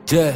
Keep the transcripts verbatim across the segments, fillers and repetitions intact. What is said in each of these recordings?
Yeah.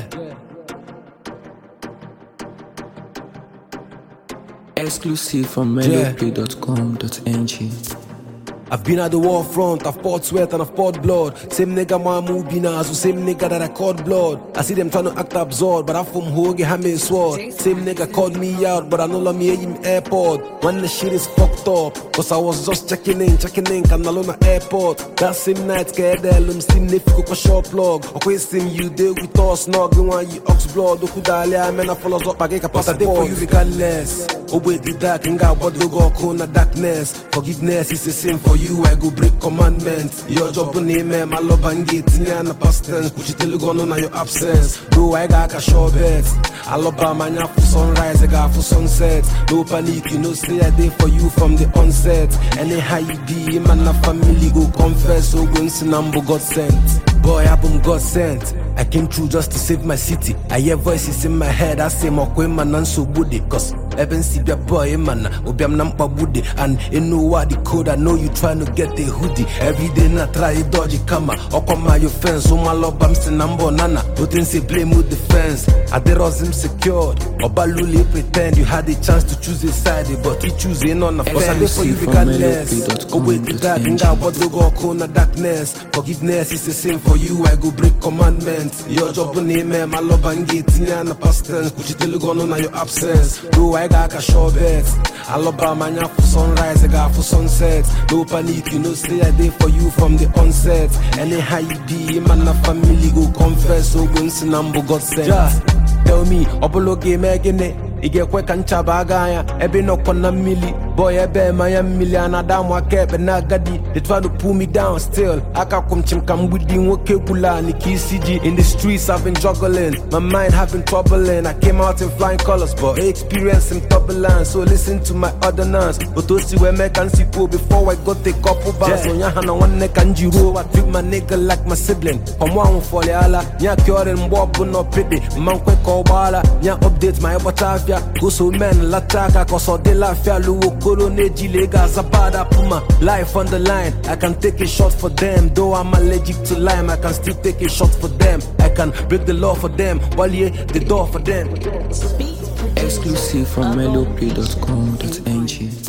Exclusive from melopay dot com dot n g. I've been at the war front, I've poured sweat and I've poured blood. Same nigga my movie now, so same nigga that I called blood. I see them trying to act absurd, but I'm from Hoge, Hammer sword. Same nigga called me out, but I know let me in airport. When the shit is fucked up, cause I was just checking in, checking in, can alone airport. That same night, scared them, still if you go short plug. Or question you deal with us, snuggling when you ox blood. Oku dali, I mean I follow up, I get a pass. I did for you regardless. Oh wait, the dark and got what you go corner darkness. Forgiveness is the same for you, I go break commandments. Your job on name, my love and get in the past tense. Put you tell you gone on your absence. Bro, I got a short bet. I love my man for sunrise, I got for sunset. No panic, you know, say I did for you from the onset. Anyhow you be, man, a family go confess. So go and see number God sent. Boy, album God sent. I came through just to save my city. I hear voices in my head, I say my queen man and so woody. Cause Eben see your boy man, Obiam Nampa woody. And you know what the code, I know you trying to get a hoodie. Every day na try to dodge a camera. Or come my your fence, so my love I'm still number nana. Don't think say blame with the fence. I did him secured. Or Baluli pretend you had the chance to choose a side, but he choosing on the fence. I did for you regardless. Go wait the dark and got what you go corner darkness. Forgiveness is the same for you, I go break commandments. Your job on name, my love and get in the past tense. Put you tell you gone on your absence. Bro, I got a short bet. I love my man for sunrise, I got for sunset. No panic, you know, say I did for you from the onset. Anyhow you be, man, a family go confess. So go and see number God sent. Just tell me, Obolo game again. Ige kwe kancha bagaya, ebe no kona mili. Boy, ebe maya million, adam wa kepe na gadi. They try to pull me down still. Aka kum chim kam widi woke bula ni K C G. In the streets I've been juggling, my mind have been troubling. I came out in flying colors, but I experienced some turbulence. So listen to my ordinance. But to see where me can see po before I got a couple bars. So nya hana one neck and jiro. I treat my nigga like my sibling. Come on for the ala, nya curing wabu no pity. Man kwe kobala, nya update my watavia. Go so men lataka cause all the life ya luo korone jilega zabada puma. Life on the line, I can take a shot for them. Though I'm allergic to lime, I can still take a shot for them. I can break the law for them, while yeah, the door for them. Exclusive from melopay dot com dot n g.